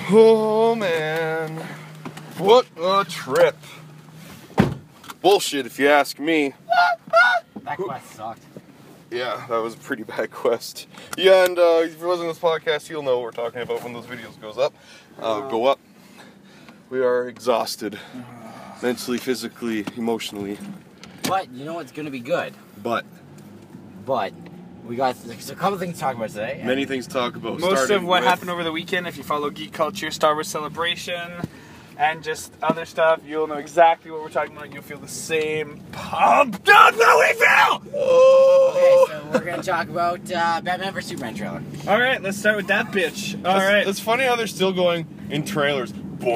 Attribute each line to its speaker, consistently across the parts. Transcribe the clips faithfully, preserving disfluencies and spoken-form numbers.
Speaker 1: Oh man, what a trip. Bullshit if you ask me.
Speaker 2: That quest sucked.
Speaker 1: Yeah, that was a pretty bad quest. Yeah, and uh, if you're listening to this podcast, you'll know what we're talking about when those videos goes up. Uh, go up. We are exhausted. Mentally, physically, emotionally.
Speaker 2: But you know what's going to be good?
Speaker 1: But.
Speaker 2: But. We got there's a couple things to talk about today.
Speaker 1: Many things to talk about.
Speaker 3: Most of what
Speaker 1: with...
Speaker 3: happened over the weekend, if you follow Geek Culture, Star Wars Celebration, and just other stuff, you'll know exactly what we're talking about. You'll feel the same pumped up that we feel! Oh.
Speaker 2: Okay, so we're going to talk about uh, Batman versus Superman trailer.
Speaker 3: Alright, let's start with that bitch. Alright.
Speaker 1: It's funny how they're still going in trailers.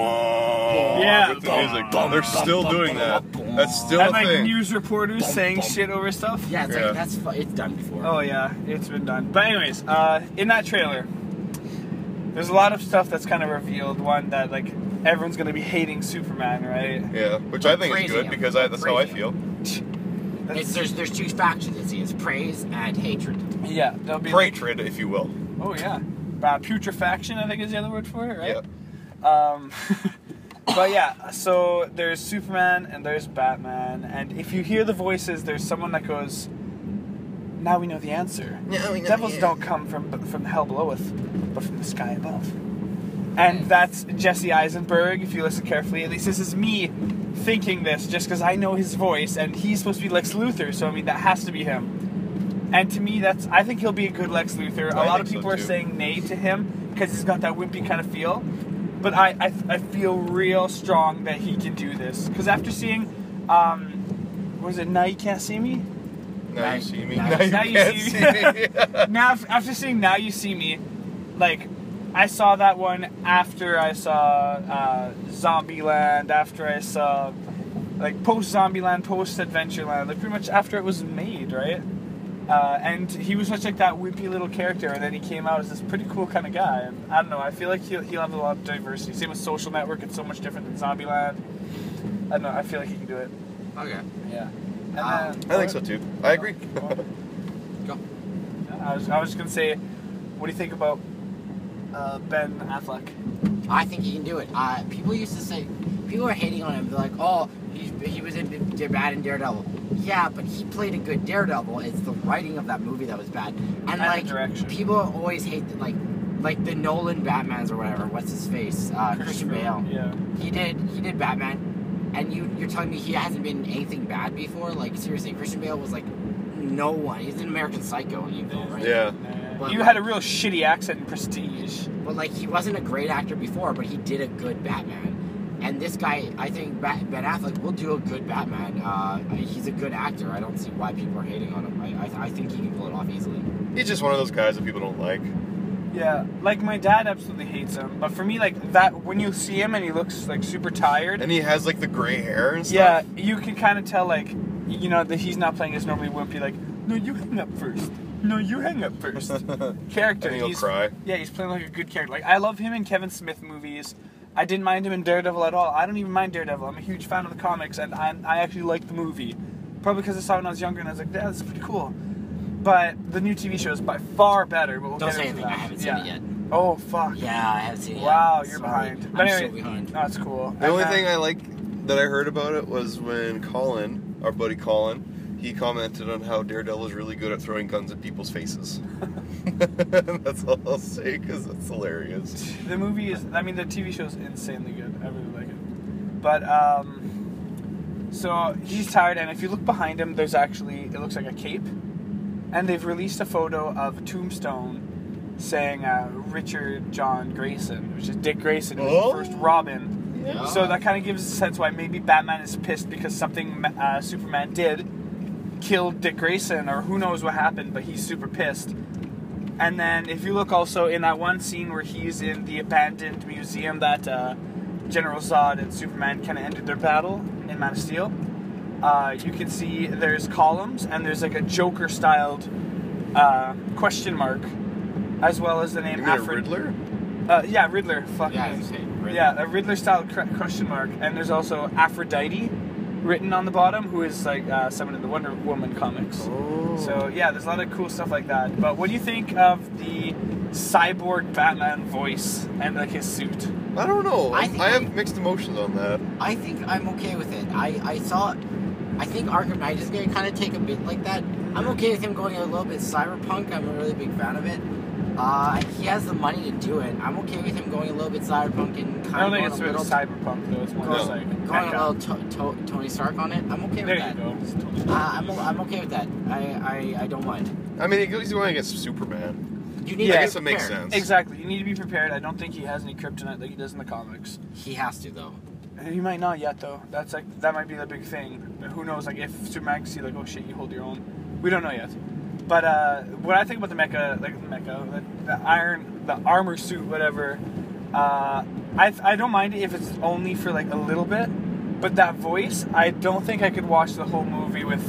Speaker 3: Yeah.
Speaker 1: With the music. They're still doing that. That's still
Speaker 3: and
Speaker 1: a
Speaker 3: like
Speaker 1: thing.
Speaker 3: news reporters saying shit over stuff.
Speaker 2: Yeah, it's
Speaker 1: Yeah.
Speaker 2: like that's fu- it's done before.
Speaker 3: Oh yeah, it's been done. But anyways, uh, in that trailer, there's a lot of stuff that's kind of revealed. One that like everyone's gonna be hating Superman, right?
Speaker 1: Yeah, which I think is
Speaker 2: Praising
Speaker 1: good
Speaker 2: him.
Speaker 1: because I, that's how I
Speaker 2: Praising
Speaker 1: feel.
Speaker 3: That's,
Speaker 2: It's, there's there's two factions. It's, it's praise and hatred.
Speaker 3: yeah, there'll be like,
Speaker 1: Pratrid, if you will.
Speaker 3: oh yeah, uh, putrefaction I think is the other word for it, right?
Speaker 1: Yeah.
Speaker 3: Um, but yeah, so there's Superman and there's Batman, and if you hear the voices, there's someone that goes, "Now we know the answer.
Speaker 1: Now we know
Speaker 3: Devils
Speaker 1: the
Speaker 3: don't come from from the hell beloweth, but from the sky above." And that's Jesse Eisenberg. If you listen carefully, at least this is me thinking this, just because I know his voice, and he's supposed to be Lex Luthor, so I mean that has to be him. And to me, that's I think he'll be a good Lex Luthor. A
Speaker 1: I
Speaker 3: lot of
Speaker 1: think so,
Speaker 3: people are
Speaker 1: too.
Speaker 3: saying nay to him because he's got that wimpy kind of feel. But I, I, I feel real strong that he can do this. Because after seeing, um, what was it, Now You Can't See Me?
Speaker 1: Now you see me.
Speaker 2: Now-
Speaker 1: Now you
Speaker 3: Now You
Speaker 1: can't
Speaker 3: See
Speaker 1: see
Speaker 3: Me.
Speaker 1: me.
Speaker 3: Now, after seeing Now You See Me, like, I saw that one after I saw uh, Zombieland, after I saw, like, post-Zombieland, post-Adventureland, like, pretty much after it was made, right? Uh, and he was such like that wimpy little character, and then he came out as this pretty cool kind of guy. And I don't know. I feel like he'll he'll have a lot of diversity. Same with Social Network. It's so much different than Zombieland. I don't know. I feel like he can do it.
Speaker 2: Okay.
Speaker 3: Yeah. And
Speaker 2: Um,
Speaker 3: then,
Speaker 1: I think so too. I agree.
Speaker 2: Go.
Speaker 3: I was I was just gonna say, what do you think about uh, Ben Affleck?
Speaker 2: I think he can do it. Uh, people used to say, people are hating on him. They're like, oh, he, he was in, did bad in Daredevil. Yeah, but he played a good Daredevil. It's the writing of that movie that was bad. And,
Speaker 3: And
Speaker 2: like,
Speaker 3: the direction.
Speaker 2: people always hate, the, like, like the Nolan Batmans or whatever. What's his face? Uh, Christian Bale.
Speaker 3: Yeah.
Speaker 2: He did, he did Batman. And you, you're telling me he hasn't been in anything bad before? Like, seriously, Christian Bale was like, no one. He's an American Psycho, even, right?
Speaker 1: Yeah.
Speaker 2: But,
Speaker 3: You
Speaker 2: like-
Speaker 3: had a real shitty accent in Prestige.
Speaker 2: But, like, he wasn't a great actor before, but he did a good Batman. And this guy, I think Ben Affleck will do a good Batman. Uh, he's a good actor. I don't see why people are hating on him. I, I, I think he can pull it off easily.
Speaker 1: He's just one of those guys that people don't like.
Speaker 3: Yeah, like my dad absolutely hates him, but for me, like that, when you see him and he looks like super tired,
Speaker 1: And he has like the gray hair and
Speaker 3: yeah,
Speaker 1: stuff.
Speaker 3: you can kind of tell, like, you know, that he's not playing his normally wimpy, like, no, you hang up first. No, you hang up first. Character.
Speaker 1: I think he'll
Speaker 3: he's,
Speaker 1: cry.
Speaker 3: Yeah, he's playing like a good character. Like, I love him in Kevin Smith movies. I didn't mind him in Daredevil at all. I don't even mind Daredevil. I'm a huge fan of the comics, and I, I actually like the movie. Probably because I saw it when I was younger, and I was like, yeah, this is pretty cool. But the new T V show is by far better. But we'll
Speaker 2: Don't
Speaker 3: get
Speaker 2: say
Speaker 3: into
Speaker 2: anything.
Speaker 3: that.
Speaker 2: I haven't seen
Speaker 3: yeah.
Speaker 2: it yet.
Speaker 3: Oh, fuck.
Speaker 2: Yeah, I haven't seen it yet.
Speaker 3: Wow, you're
Speaker 2: Sorry.
Speaker 3: behind.
Speaker 2: I'm
Speaker 3: But anyway,
Speaker 2: so behind.
Speaker 3: no, it's cool.
Speaker 1: The only
Speaker 3: And, uh,
Speaker 1: thing I like that I heard about it was when Colin, our buddy Colin, he commented on how Daredevil is really good at throwing guns at people's faces. That's all I'll say because it's hilarious.
Speaker 3: The movie is, I mean, the T V show is insanely good. I really like it. But, um, so he's tired, and if you look behind him, there's actually, it looks like a cape. And they've released a photo of Tombstone saying uh, Richard John Grayson, which is Dick Grayson, who was
Speaker 1: Oh.
Speaker 3: the first Robin.
Speaker 2: Yeah.
Speaker 3: So that kind of gives a sense why maybe Batman is pissed because something uh, Superman did killed Dick Grayson, or who knows what happened, but he's super pissed. And then if you look also in that one scene where he's in the abandoned museum that uh, General Zod and Superman kind of ended their battle in Man of Steel, uh, you can see there's columns and there's like a Joker-styled uh, question mark, as well as the name
Speaker 1: You mean a
Speaker 3: Afro-
Speaker 1: Riddler?
Speaker 3: Uh, yeah, Riddler. Fuck
Speaker 2: Yeah, I
Speaker 3: me.
Speaker 2: was saying, Riddler.
Speaker 3: Yeah, a Riddler-style cr- question mark, and there's also Aphrodite written on the bottom, who is like uh, someone in the Wonder Woman comics.
Speaker 1: Oh.
Speaker 3: So yeah, there's a lot of cool stuff like that. But what do you think of the cyborg Batman voice and like his suit?
Speaker 1: I don't know.
Speaker 2: I
Speaker 1: I,
Speaker 2: think
Speaker 1: I have
Speaker 2: I'm-
Speaker 1: mixed emotions on that.
Speaker 2: I think I'm okay with it. I, I saw, I think Arkham Knight is going to kind of take a bit like that. I'm okay with him going a little bit cyberpunk. I'm a really big fan of it. Uh, he has the money to do it. I'm okay with him going a little bit cyberpunk and kind
Speaker 3: I don't
Speaker 2: of
Speaker 3: think
Speaker 2: going
Speaker 3: it's
Speaker 2: a
Speaker 3: really
Speaker 2: little,
Speaker 3: cyberpunk though. It's more
Speaker 1: No.
Speaker 3: just like
Speaker 2: going
Speaker 3: mecha.
Speaker 2: a little to, to, Tony Stark on it. I'm okay
Speaker 3: There
Speaker 2: with
Speaker 3: you
Speaker 2: that.
Speaker 3: go. It's totally-
Speaker 2: Uh, I'm, I'm okay with that. I, I, I don't mind.
Speaker 1: I mean, he's going against Superman.
Speaker 2: You need
Speaker 3: Yeah,
Speaker 2: to
Speaker 1: I
Speaker 2: be
Speaker 1: guess it makes
Speaker 2: prepared.
Speaker 1: sense.
Speaker 3: Exactly. You need to be prepared. I don't think he has any kryptonite like he does in the comics.
Speaker 2: He has to though.
Speaker 3: He might not yet though. That's like that might be the big thing. Who knows? Like if Superman can see like, oh shit, you hold your own. We don't know yet. But uh, what I think about the mecha, like the mecha, the, the iron, the armor suit, whatever. Uh, I I don't mind it if it's only for like a little bit. But that voice, I don't think I could watch the whole movie with.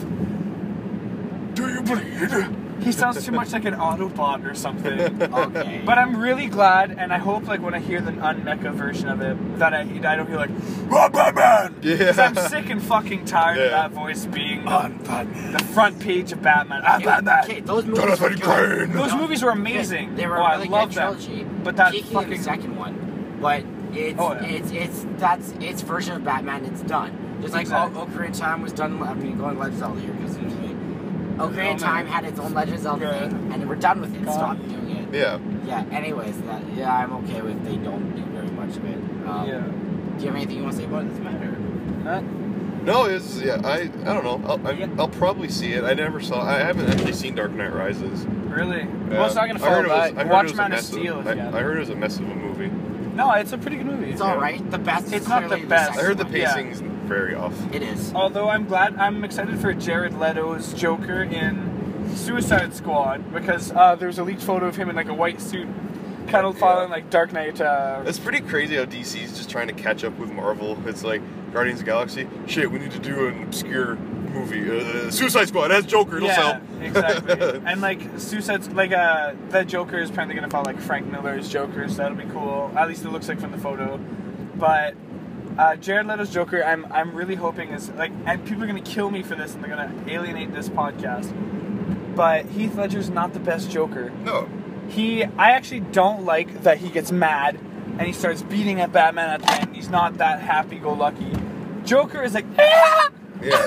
Speaker 3: Do you bleed? He sounds too much like an Autobot or something.
Speaker 2: Okay.
Speaker 3: But I'm really glad, and I hope like when I hear the un-mecha version of it, that I I don't hear like, "Oh, Batman!" Because I'm
Speaker 1: Yeah.
Speaker 3: sick and fucking tired of
Speaker 1: Yeah.
Speaker 3: that voice being the, the front page of Batman. I'm
Speaker 2: Okay,
Speaker 3: Batman.
Speaker 2: okay, those movies
Speaker 1: Jonathan
Speaker 2: were good.
Speaker 1: Crane.
Speaker 3: Those movies were amazing.
Speaker 2: They were
Speaker 3: oh,
Speaker 2: a really
Speaker 3: I love
Speaker 2: good
Speaker 3: them.
Speaker 2: trilogy.
Speaker 3: But that
Speaker 2: Particularly
Speaker 3: fucking
Speaker 2: the second one, but it's
Speaker 3: Oh, yeah.
Speaker 2: it's it's that's its version of Batman. It's done. Just like
Speaker 3: Exactly.
Speaker 2: O- Ocarina of Time was done. I mean, going Legend of Zelda here because Ocarina
Speaker 3: Oh,
Speaker 2: of
Speaker 3: man.
Speaker 2: Time had its own Legend of Zelda
Speaker 3: Yeah.
Speaker 2: thing, and we're done with it.
Speaker 3: God.
Speaker 2: Stop doing it.
Speaker 1: Yeah.
Speaker 2: Yeah. Anyways, that yeah, I'm okay with they don't do very much of it. Um,
Speaker 3: yeah.
Speaker 2: Do you have anything you want to say about this matter?
Speaker 3: Huh?
Speaker 1: No, it's yeah. I I don't know. I'll, I,
Speaker 3: Yeah.
Speaker 1: I'll probably see it. I never saw. I haven't actually seen Dark Knight Rises.
Speaker 3: Really?
Speaker 1: Yeah.
Speaker 3: Well, it's not gonna
Speaker 1: I
Speaker 3: follow
Speaker 1: heard it was-
Speaker 3: that.
Speaker 1: I heard it
Speaker 3: Watch
Speaker 1: was a
Speaker 3: Man of
Speaker 1: mess
Speaker 3: Steel if
Speaker 1: I,
Speaker 3: you
Speaker 1: I
Speaker 3: have.
Speaker 1: heard it was a mess of a movie.
Speaker 3: No, it's a pretty good movie.
Speaker 2: It's all right. The best.
Speaker 3: It's
Speaker 2: is
Speaker 3: not the
Speaker 2: clearly
Speaker 3: best.
Speaker 1: I
Speaker 2: second
Speaker 1: heard the
Speaker 2: one.
Speaker 3: Yeah.
Speaker 1: pacing's very off.
Speaker 2: It is.
Speaker 3: Although I'm glad, I'm excited for Jared Leto's Joker in Suicide Squad because uh, there's a leaked photo of him in like a white suit, kind of
Speaker 1: Yeah.
Speaker 3: following like Dark Knight. Uh,
Speaker 1: It's pretty crazy how D C's just trying to catch up with Marvel. It's like Guardians of the Galaxy. Shit, we need to do an obscure movie. Uh, Suicide Squad has Joker. It'll
Speaker 3: yeah,
Speaker 1: sell.
Speaker 3: exactly. And like Suicide, like uh, the Joker is apparently gonna follow like Frank Miller's Joker, so that'll be cool. At least it looks like from the photo. But uh, Jared Leto's Joker, I'm I'm really hoping is like, and people are gonna kill me for this, and they're gonna alienate this podcast. But Heath Ledger's not the best Joker.
Speaker 1: No.
Speaker 3: He, I actually don't like that he gets mad and he starts beating at Batman at the end. He's not that happy-go-lucky. Joker is like,
Speaker 1: Yeah.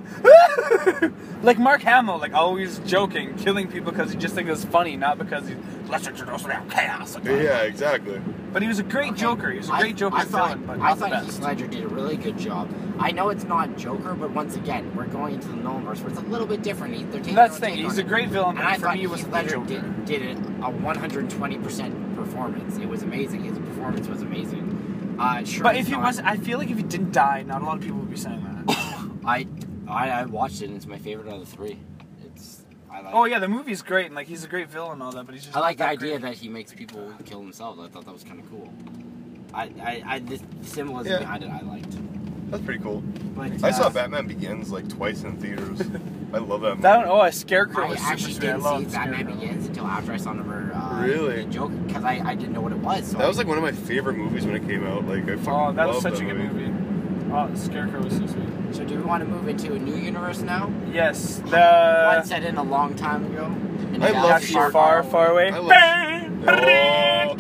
Speaker 3: like Mark Hamill, like always joking, killing people because he just thinks it's funny, not because he's let's introduce chaos.
Speaker 1: Yeah. Exactly.
Speaker 3: But he was a great
Speaker 2: Okay.
Speaker 3: Joker. He was a
Speaker 2: I-
Speaker 3: great Joker
Speaker 2: I thought,
Speaker 3: villain, but
Speaker 2: I
Speaker 3: not the
Speaker 2: thought
Speaker 3: best.
Speaker 2: Heath Ledger did a really good job. I know it's not Joker, but once again, we're going into the Nolanverse where it's a little bit different. He- They're taking
Speaker 3: That's the
Speaker 2: their
Speaker 3: thing.
Speaker 2: own take
Speaker 3: He's a
Speaker 2: on it.
Speaker 3: great villain,
Speaker 2: And
Speaker 3: but
Speaker 2: I
Speaker 3: for
Speaker 2: thought
Speaker 3: me, it was
Speaker 2: Heath
Speaker 3: the
Speaker 2: Ledger
Speaker 3: Joker.
Speaker 2: did, did it a one hundred twenty percent performance. It was amazing. His performance was amazing. Uh, sure,
Speaker 3: But
Speaker 2: he's
Speaker 3: if he
Speaker 2: not-
Speaker 3: was, I feel like if he didn't die, not a lot of people would be saying that.
Speaker 2: I, I I watched it. and It's my favorite out of the three. It's I like.
Speaker 3: Oh yeah, the movie's great, and like he's a great villain and all that, but he's just.
Speaker 2: I like the
Speaker 3: not that
Speaker 2: idea
Speaker 3: great.
Speaker 2: that he makes people kill themselves. I thought that was kind of cool. I, I, I the symbolism
Speaker 1: Yeah.
Speaker 2: behind it I liked.
Speaker 1: That's pretty cool.
Speaker 2: But
Speaker 1: I saw
Speaker 2: uh,
Speaker 1: Batman Begins like twice in theaters. I love that movie.
Speaker 3: That one, oh, a Scarecrow
Speaker 2: I
Speaker 3: was super
Speaker 2: actually
Speaker 3: sweet. I
Speaker 2: didn't see
Speaker 3: love
Speaker 2: Batman
Speaker 3: Scarecrow.
Speaker 2: Begins until after I saw number uh,
Speaker 1: Really?
Speaker 2: the Joker because I, I didn't know what it was. So
Speaker 1: That was
Speaker 2: I-
Speaker 1: like one of my favorite movies when it came out. Like I fucking
Speaker 3: Oh, that was
Speaker 1: loved
Speaker 3: such
Speaker 1: that
Speaker 3: a good movie. Oh, Scarecrow was so sweet.
Speaker 2: So do we want to move into a new universe now?
Speaker 3: Yes,
Speaker 2: One
Speaker 3: the
Speaker 2: set in a long time ago. In
Speaker 1: I
Speaker 2: a
Speaker 1: love
Speaker 2: galaxy
Speaker 3: galaxy far, far away.
Speaker 1: I love-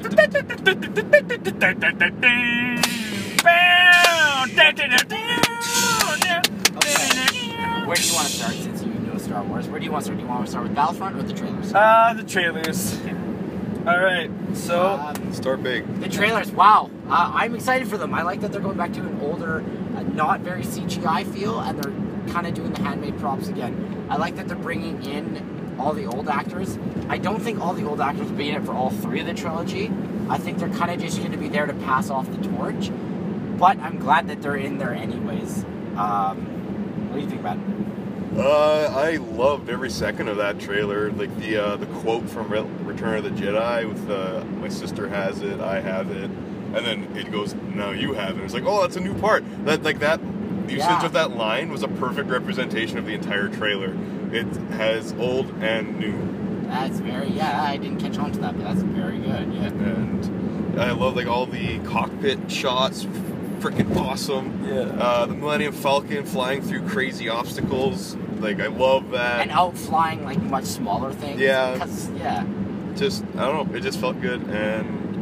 Speaker 2: Where do you want to start since you know Star Wars? Where do you want to start? Do you want to start with Battlefront or the trailers?
Speaker 3: Ah, the trailers. All right, so
Speaker 2: Um,
Speaker 1: Start big.
Speaker 2: the trailers, wow. Uh, I'm excited for them. I like that they're going back to an older, uh, not very C G I feel, and they're kind of doing the handmade props again. I like that they're bringing in all the old actors. I don't think all the old actors will be in it for all three of the trilogy. I think they're kind of just going to be there to pass off the torch. But I'm glad that they're in there anyways. Um, what do you think about it?
Speaker 1: Uh, I loved every second of that trailer. Like the uh, the quote from Re- Return of the Jedi with uh, "My sister has it, I have it," and then it goes, "Now you have it." It's like, oh, that's a new part. That like that usage
Speaker 2: Yeah.
Speaker 1: of that line was a perfect representation of the entire trailer. It has old and new,
Speaker 2: That's very, yeah, I didn't catch on to that, but that's very good, yeah.
Speaker 1: and I love like all the cockpit shots. Freaking awesome.
Speaker 3: Yeah.
Speaker 1: Uh, the Millennium Falcon flying through crazy obstacles. Like I love that.
Speaker 2: And out flying like much smaller things.
Speaker 1: Yeah.
Speaker 2: Because, yeah.
Speaker 1: Just I don't know, it just felt good, and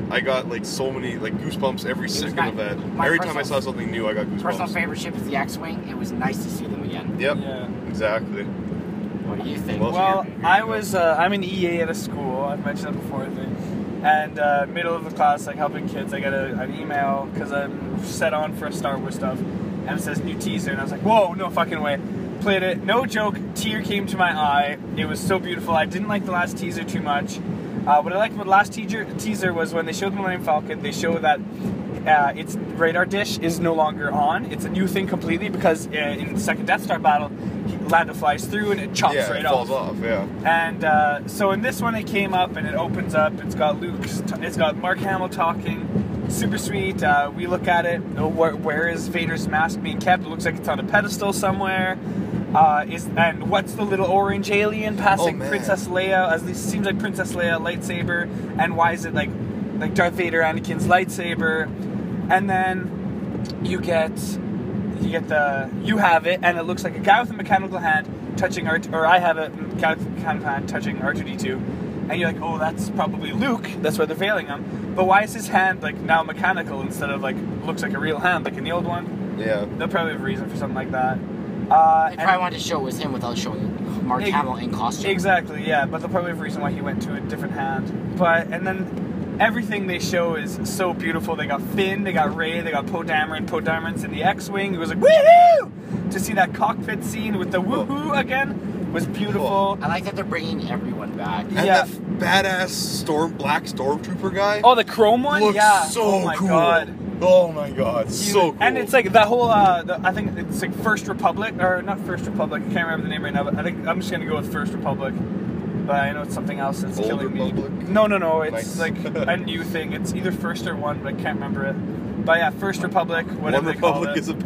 Speaker 1: I got like so many like goosebumps every second
Speaker 2: got-
Speaker 1: of that.
Speaker 2: my
Speaker 1: Every time I
Speaker 2: personal-
Speaker 1: saw something new, I got
Speaker 2: Personal
Speaker 1: goosebumps.
Speaker 2: favorite ship is the X-Wing. It was nice to see them again.
Speaker 1: Yep,
Speaker 3: Yeah.
Speaker 1: exactly.
Speaker 2: What do you think?
Speaker 1: Well,
Speaker 3: Well,
Speaker 1: here- here you
Speaker 3: I
Speaker 1: go.
Speaker 3: was uh, I'm an E A at a school. I've mentioned that before, I think. And uh, middle of the class, like helping kids, I get a, an email because I'm set on for Star Wars stuff, and it says new teaser, and I was like, whoa, no fucking way. Played it, no joke. Tear came to my eye. It was so beautiful. I didn't like the last teaser too much. Uh, what I liked about the last teaser teaser was when they showed the Millennium Falcon, they show that uh, its radar dish is no longer on. It's a new thing completely because uh, in the second Death Star battle, Lando flies through and it chops
Speaker 1: yeah,
Speaker 3: right
Speaker 1: it falls
Speaker 3: off.
Speaker 1: off. Yeah.
Speaker 3: And uh, so in this one, it came up and it opens up. It's got Luke's. It's got Mark Hamill talking. Super sweet. Uh, we look at it. Oh, where, where is Vader's mask being kept? It looks like it's on a pedestal somewhere. Uh, is and what's the little orange alien passing
Speaker 1: Oh, man.
Speaker 3: Princess Leia? As least seems like Princess Leia lightsaber. And why is it like like Darth Vader Anakin's lightsaber? And then you get you get the you have it, and it looks like a guy with a mechanical hand touching R, or I have a guy with a mechanical hand touching R two D two, and you're like, oh, that's probably Luke. That's why they're veiling him. But why is his hand like now mechanical instead of like looks like a real hand like in the old one?
Speaker 1: Yeah.
Speaker 3: They'll probably have a reason for something like that. Uh,
Speaker 2: They
Speaker 3: and-
Speaker 2: probably wanted to show it was him without showing Mark
Speaker 3: Ex-
Speaker 2: Hamill in costume.
Speaker 3: Exactly, yeah, but they'll probably have a reason why he went to a different hand. But and then everything they show is so beautiful. They got Finn, they got Rey, they got Poe Dameron. Poe Dameron's in the X-wing. It was like woohoo! To see that cockpit scene with the woohoo again was beautiful.
Speaker 2: I like that they're bringing everyone back.
Speaker 1: And
Speaker 3: Yeah.
Speaker 1: that badass storm black stormtrooper guy.
Speaker 3: Oh, the chrome one,
Speaker 1: looks
Speaker 3: yeah.
Speaker 1: so
Speaker 3: oh my
Speaker 1: cool.
Speaker 3: god.
Speaker 1: Oh my god, so cool.
Speaker 3: And it's like that whole, uh, the, I think it's like First Republic, or not First Republic, I can't remember the name right now, but I think I'm just gonna go with First Republic. But I know it's something else that's
Speaker 1: Old
Speaker 3: killing
Speaker 1: Republic?
Speaker 3: me. No, no, no, it's
Speaker 1: Nice.
Speaker 3: like a new thing. It's either First or One, but I can't remember it. But yeah, First Republic, whatever
Speaker 1: One
Speaker 3: they call
Speaker 1: Republic
Speaker 3: it.
Speaker 1: is a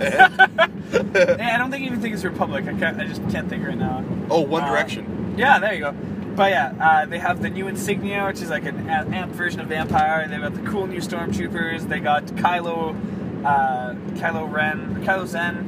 Speaker 1: band.
Speaker 3: Yeah, I don't think even think it's Republic. I can't. I just can't think right now.
Speaker 1: Oh, One
Speaker 3: Uh,
Speaker 1: Direction.
Speaker 3: Yeah, there you go. But yeah, uh, they have the new insignia, which is like an a- amp version of the Empire. They've got the cool new stormtroopers. They got Kylo, uh, Kylo Ren, Kylo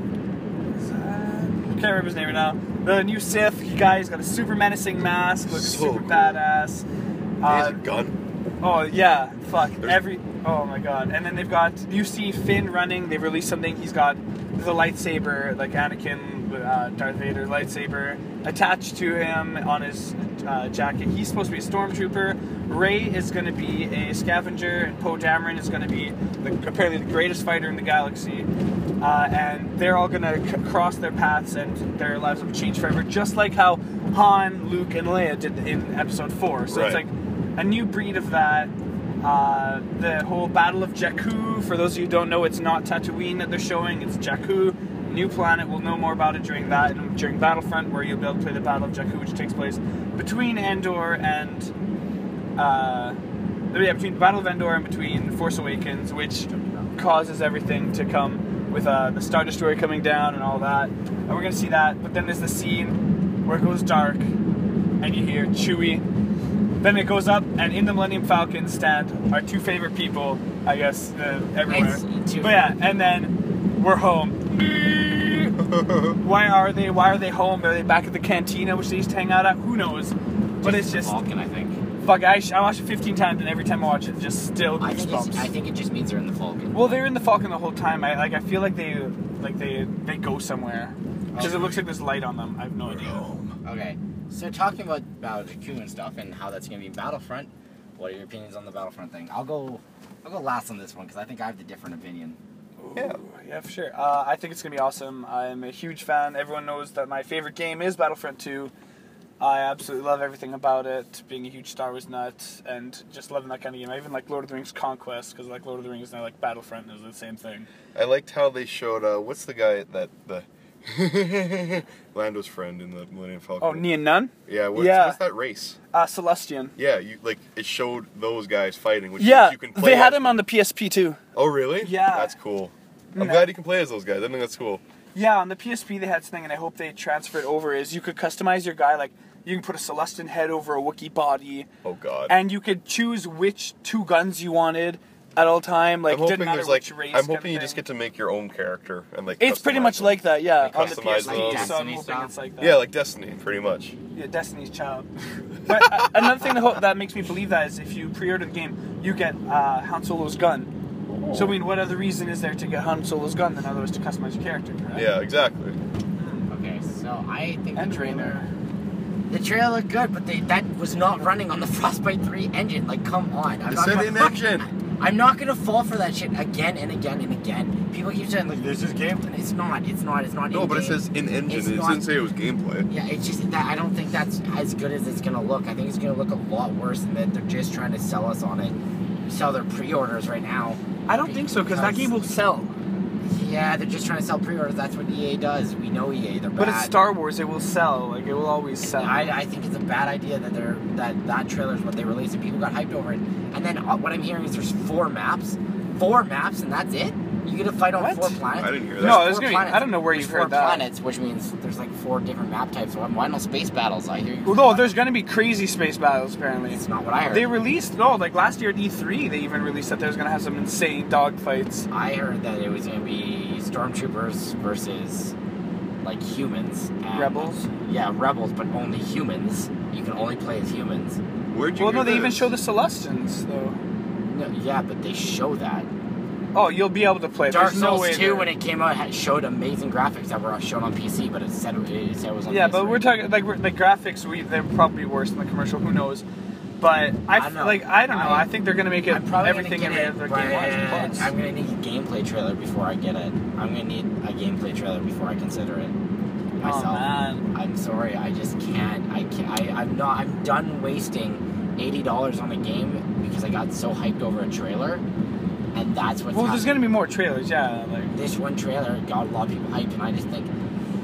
Speaker 3: Zen. Zen? Can't remember his name right now. The new Sith guy. He's got a super menacing mask. Looks
Speaker 1: So
Speaker 3: super
Speaker 1: cool.
Speaker 3: badass.
Speaker 1: He has
Speaker 3: Uh,
Speaker 1: a gun.
Speaker 3: Oh yeah, fuck
Speaker 1: There's-
Speaker 3: every. Oh my god! And then they've got you see Finn running. They've released something. He's got the lightsaber, like Anakin, uh, Darth Vader lightsaber attached to him on his uh, jacket. He's supposed to be a stormtrooper. Rey is going to be a scavenger, and Poe Dameron is going to be the, apparently the greatest fighter in the galaxy. Uh, and they're all going to c- cross their paths, and their lives will change forever, just like how Han, Luke, and Leia did in Episode Four. So it's
Speaker 1: Right.
Speaker 3: like a new breed of that. Uh, the whole Battle of Jakku, for those of you who don't know, it's not Tatooine that they're showing, it's Jakku, new planet. We'll know more about it during that, and during Battlefront, where you'll be able to play the Battle of Jakku, which takes place between Endor and, uh, yeah, between Battle of Endor and between Force Awakens, which causes everything to come with uh, the Star Destroyer coming down and all that. And we're going to see that, but then there's the scene where it goes dark, and you hear Chewie. Then it goes up, and in the Millennium Falcon stand our two favorite people, I guess, uh, everywhere.
Speaker 2: It's two-
Speaker 3: But yeah, and then we're home. Why are they? Why are they home? Are they back at the cantina, which they used to hang out at? Who knows? But it's just
Speaker 2: Falcon, I think.
Speaker 3: fuck. I, sh- I watched it fifteen times, and every time I watch it, just still
Speaker 2: I think, it's,
Speaker 3: goosebumps.
Speaker 2: I think it just means they're in the Falcon.
Speaker 3: Well, they're in the Falcon the whole time. I like. I feel like they like they they go somewhere because it looks like there's light on them. I have no idea.
Speaker 2: Okay, so talking about about Jakku and stuff and how that's going to be Battlefront, what are your opinions on the Battlefront thing? I'll go, I'll go last on this one because I think I have the different opinion.
Speaker 1: Yeah.
Speaker 3: Yeah, for sure. Uh, I think it's gonna be awesome. I'm a huge fan. Everyone knows that my favorite game is Battlefront two. I absolutely love everything about it. Being a huge Star Wars nut and just loving that kind of game. I even like Lord of the Rings Conquest because like Lord of the Rings and I like Battlefront is the same thing.
Speaker 1: I liked how they showed, uh, what's the guy that, the, Lando's friend in the Millennium Falcon.
Speaker 3: Oh, Nian Nun?
Speaker 1: Yeah, what's,
Speaker 3: Yeah.
Speaker 1: what's that race?
Speaker 3: Uh, Celestian.
Speaker 1: Yeah, you like it showed those guys fighting, which
Speaker 3: Yeah,
Speaker 1: you can play
Speaker 3: they had
Speaker 1: as
Speaker 3: him on the P S P too.
Speaker 1: Oh, really?
Speaker 3: Yeah.
Speaker 1: That's cool. I'm
Speaker 3: Mm.
Speaker 1: glad you can play as those guys. I think that's cool.
Speaker 3: Yeah, on the P S P they had something, and I hope they transfer it over. Is you could customize your guy, like you can put a Celestian head over a Wookiee body,
Speaker 1: Oh, God.
Speaker 3: and you could choose which two guns you wanted at all time. Like
Speaker 1: I'm
Speaker 3: it didn't
Speaker 1: hoping
Speaker 3: matter
Speaker 1: there's like,
Speaker 3: which race.
Speaker 1: I'm
Speaker 3: kind
Speaker 1: hoping
Speaker 3: of
Speaker 1: you just
Speaker 3: thing.
Speaker 1: get to make your own character and like.
Speaker 3: It's pretty
Speaker 1: customize
Speaker 3: much
Speaker 1: them.
Speaker 3: like that, yeah.
Speaker 1: And
Speaker 3: on the
Speaker 1: customize
Speaker 3: P S P,
Speaker 1: those.
Speaker 3: so I'm
Speaker 2: Destiny
Speaker 3: hoping
Speaker 2: style?
Speaker 3: it's like that.
Speaker 1: Yeah, like Destiny, pretty much.
Speaker 3: Yeah, Destiny's Child. But uh, another thing that, ho- that makes me believe that is if you pre-order the game, you get uh, Han Solo's gun. So I mean, what other reason is there to get Han Solo's gun than otherwise to customize your character? Correct?
Speaker 1: Yeah, exactly.
Speaker 2: Okay, so I think
Speaker 3: And
Speaker 2: the trailer,
Speaker 3: trailer.
Speaker 2: the trailer looked good, but they, that was not running on the Frostbite three engine. Like, come on. I'm
Speaker 1: It
Speaker 2: not
Speaker 1: said
Speaker 2: gonna,
Speaker 1: in engine.
Speaker 2: I'm not gonna fall for that shit again and again and again. People keep saying like, "This is game." It's not. It's not. It's not.
Speaker 1: No, but it
Speaker 2: in-game.
Speaker 1: says in engine.
Speaker 2: It's
Speaker 1: It
Speaker 2: not-
Speaker 1: didn't say it was gameplay.
Speaker 2: Yeah, it's just that I don't think that's as good as it's gonna look. I think it's gonna look a lot worse, and that they're just trying to sell us on it, sell their pre-orders right now.
Speaker 3: I don't think so because that game will sell.
Speaker 2: Yeah, they're just trying to sell pre-orders. That's what E A does. We know E A. They're bad.
Speaker 3: But it's Star Wars. It will sell. Like it will always sell.
Speaker 2: I, I think it's a bad idea that they're that that trailer is what they released and people got hyped over it. And then uh, what I'm hearing is there's four maps, four maps, and that's it. You get to fight on
Speaker 3: What?
Speaker 2: four planets.
Speaker 1: I didn't hear that.
Speaker 3: No,
Speaker 2: There's
Speaker 3: there's
Speaker 2: four
Speaker 3: gonna be-
Speaker 2: planets.
Speaker 3: I don't know where
Speaker 2: There's
Speaker 3: you've
Speaker 2: four
Speaker 3: heard that.
Speaker 2: planets, which means there's like four different map types. So why no space battles? I hear you.
Speaker 3: Well, no, there's gonna be crazy space battles apparently.
Speaker 2: It's not what I heard.
Speaker 3: They released no, like last year at E three, they even released that there's gonna have some insane dogfights.
Speaker 2: I heard that it was going to be stormtroopers versus like humans. And,
Speaker 3: Rebels?
Speaker 2: Yeah, rebels, but only humans. You can only play as humans.
Speaker 1: Where'd you
Speaker 3: Well,
Speaker 1: hear
Speaker 3: no, they even
Speaker 1: this?
Speaker 3: show the Celestians though.
Speaker 2: No, yeah, but they show that.
Speaker 3: Oh, you'll be able to play.
Speaker 2: Dark
Speaker 3: There's no
Speaker 2: Souls
Speaker 3: way.
Speaker 2: two,
Speaker 3: they're-
Speaker 2: when it came out, had showed amazing graphics that were shown on P C, but it said it, said it was on
Speaker 3: Yeah,
Speaker 2: P S
Speaker 3: but we're talking like we're, the graphics. We they're probably worse than the commercial. Who knows? But I,
Speaker 2: I
Speaker 3: f-
Speaker 2: don't know.
Speaker 3: like I don't know.
Speaker 2: I-
Speaker 3: I, think they're gonna make it
Speaker 2: I'm probably
Speaker 3: everything
Speaker 2: gonna
Speaker 3: every
Speaker 2: get
Speaker 3: other
Speaker 2: it,
Speaker 3: game
Speaker 2: but
Speaker 3: was plus.
Speaker 2: I'm gonna need a gameplay trailer before I get it. I'm gonna need a gameplay trailer before I consider it myself.
Speaker 3: Oh man.
Speaker 2: I'm sorry, I just can't. I can't. I, I'm not. I'm done wasting eighty dollars on a game because I got so hyped over a trailer, and that's what's.
Speaker 3: Well, there's
Speaker 2: happening.
Speaker 3: gonna be more trailers. Yeah, like
Speaker 2: This one trailer got a lot of people hyped, and I just think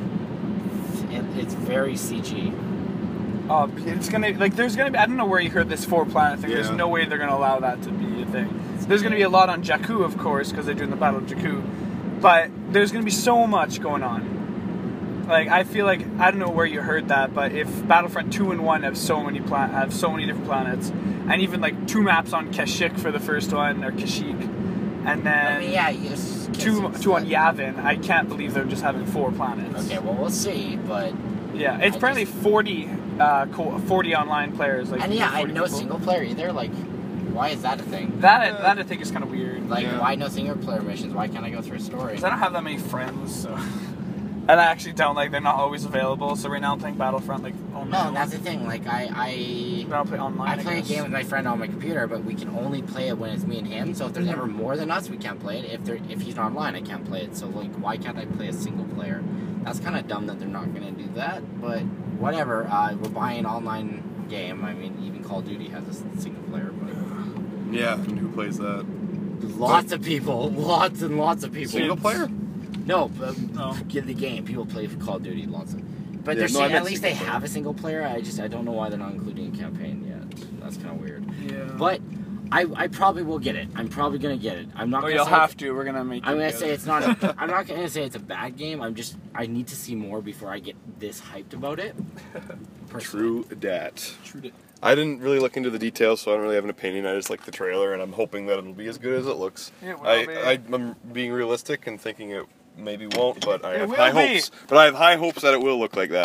Speaker 2: it, it's very C G.
Speaker 3: oh, it's gonna like there's gonna be. I don't know where you heard this four planet thing. There's
Speaker 1: Yeah.
Speaker 3: no way they're gonna allow that to be a thing. There's gonna be a lot on Jakku, of course, because they're doing the Battle of Jakku. But there's gonna be so much going on. Like I feel like I don't know where you heard that, but if Battlefront two and one have so many plan have so many different planets, and even like two maps on Kashyyyk for the first one or Kashyyyk, and then
Speaker 2: I mean, yeah, yes.
Speaker 3: two
Speaker 2: it's
Speaker 3: two on
Speaker 2: like-
Speaker 3: Yavin. I can't believe they're just having four planets.
Speaker 2: Okay, well, we'll see, but
Speaker 3: Yeah, it's
Speaker 2: I
Speaker 3: apparently
Speaker 2: just-
Speaker 3: forty, uh, co- forty online players. Like
Speaker 2: and yeah, I
Speaker 3: forty
Speaker 2: no
Speaker 3: people.
Speaker 2: single player either. Like, why is that a thing?
Speaker 3: That that I think is kind of weird.
Speaker 2: Like,
Speaker 1: Yeah.
Speaker 2: why no single player missions? Why can't I go through a story?
Speaker 3: Because I don't have that many friends, so. And I actually don't, like, they're not always available, so right now I'm playing Battlefront, like, online.
Speaker 2: No, that's the thing. Like, I I
Speaker 3: But I'll play online,
Speaker 2: I play a
Speaker 3: guess.
Speaker 2: game with my friend on my computer, but we can only play it when it's me and him. So if there's ever more than us, we can't play it. If there if he's not online, I can't play it. So like, why can't I play a single player? That's kind of dumb that they're not gonna do that. But whatever. Uh, we're buying an online game. I mean, even Call of Duty has a s- single player, but
Speaker 1: Yeah, and who plays that?
Speaker 2: lots of people, lots and lots of people.
Speaker 1: Single player?
Speaker 2: No, but
Speaker 3: No.
Speaker 2: get the game. People play Call of Duty, lots of. But
Speaker 1: Yeah,
Speaker 2: they're
Speaker 1: no, I
Speaker 2: saying
Speaker 1: meant
Speaker 2: at least they
Speaker 1: single player.
Speaker 2: have a single player. I just I don't know why they're not including a campaign yet. That's kind of weird.
Speaker 3: Yeah.
Speaker 2: But I I probably will get it. I'm probably gonna get it. I'm not.
Speaker 3: Oh,
Speaker 2: gonna
Speaker 3: you'll
Speaker 2: say
Speaker 3: have to. We're gonna make
Speaker 2: I'm
Speaker 3: you
Speaker 2: gonna
Speaker 3: get
Speaker 2: say
Speaker 3: it.
Speaker 2: it's not. A, I'm not gonna say it's a bad game. I'm just. I need to see more before I get this hyped about it. Personally.
Speaker 1: True dat.
Speaker 3: True to-
Speaker 1: I didn't really look into the details, so I don't really have an opinion. I just like the trailer, and I'm hoping that it'll be as good as it looks.
Speaker 3: It will
Speaker 1: I,
Speaker 3: be.
Speaker 1: I, I'm being realistic and thinking it maybe won't, but I
Speaker 3: It
Speaker 1: have
Speaker 3: will
Speaker 1: high
Speaker 3: be.
Speaker 1: hopes. But I have high hopes that it will look like that.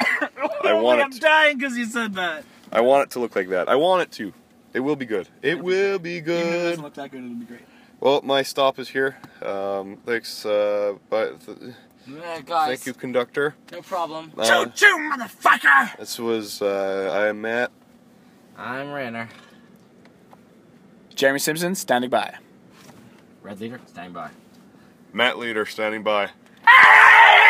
Speaker 1: I want
Speaker 3: I'm
Speaker 1: it.
Speaker 3: dying because you said that.
Speaker 1: I want it to look like that. I want it to. It will be good. It will be
Speaker 3: Even if it
Speaker 1: good.
Speaker 3: doesn't look that good, it'll be great.
Speaker 1: Well, my stop is here. Um, thanks, uh, but th-
Speaker 2: Yeah, guys.
Speaker 1: thank you, conductor.
Speaker 2: No problem.
Speaker 1: Uh,
Speaker 3: Choo, motherfucker!
Speaker 1: this was uh, I am Matt.
Speaker 2: I'm Renner.
Speaker 3: Jeremy Simpson standing by.
Speaker 2: Red leader, stand by.
Speaker 1: Matt Leader standing by.
Speaker 3: Ah!